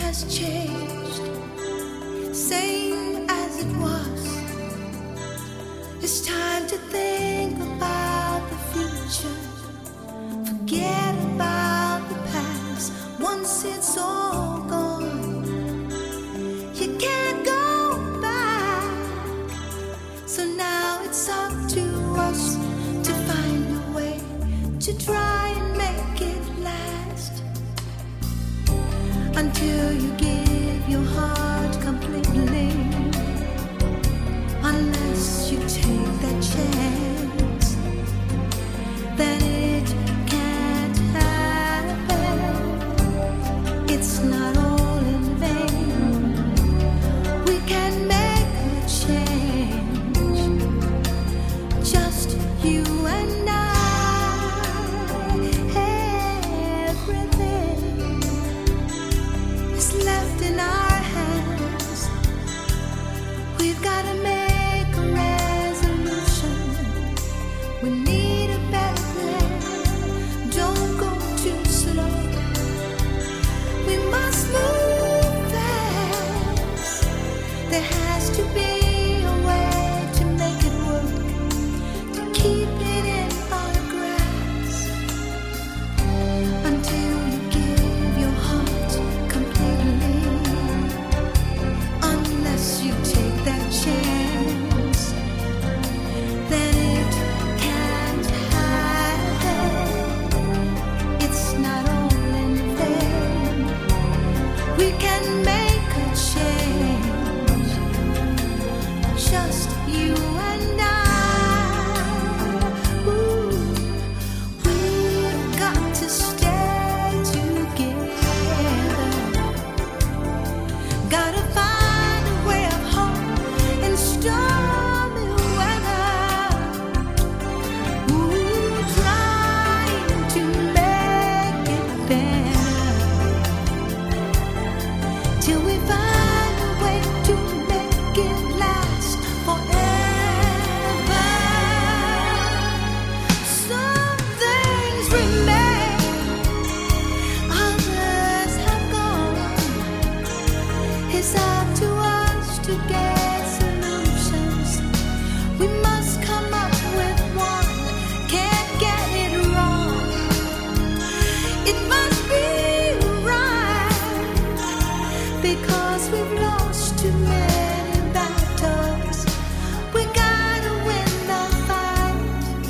has changed, same as it was. It's time to think about the future. Forget about the past. Once it's all gone, you can't go back. So now it's up to us to find a way to try and make it last. Until you give your heart completely, unless you take that chance, then it can't happen. It's not all in vain. We can make a change, just you and I. Everything is left in our hands. We've got to make a resolution. We need a better plan. Don't go too slow. We must move fast. There has to be a way to make it work, to keep it in our grasp. Until you give your heart completely, unless you take that chance, then it can't happen. It's not all in vain. We can make a change, just you and I. Ooh, we've got to stay together. Gotta find a way of hope in stormy weather. Ooh, trying to make it better, till we find a way to make it last forever. Some things remain, others have gone. It's up to us to get solutions. We must come up with one. Can't get it wrong. It must be right, because we've lost too many battles. We gotta win the fight.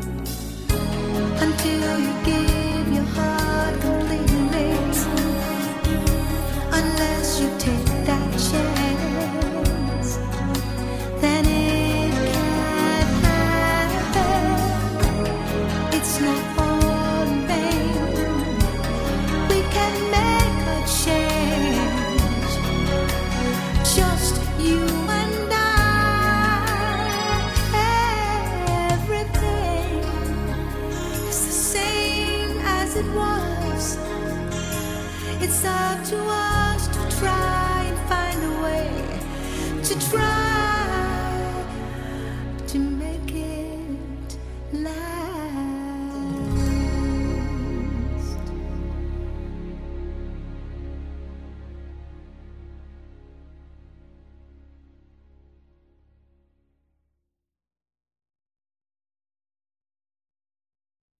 Until you give your heart completely, unless you take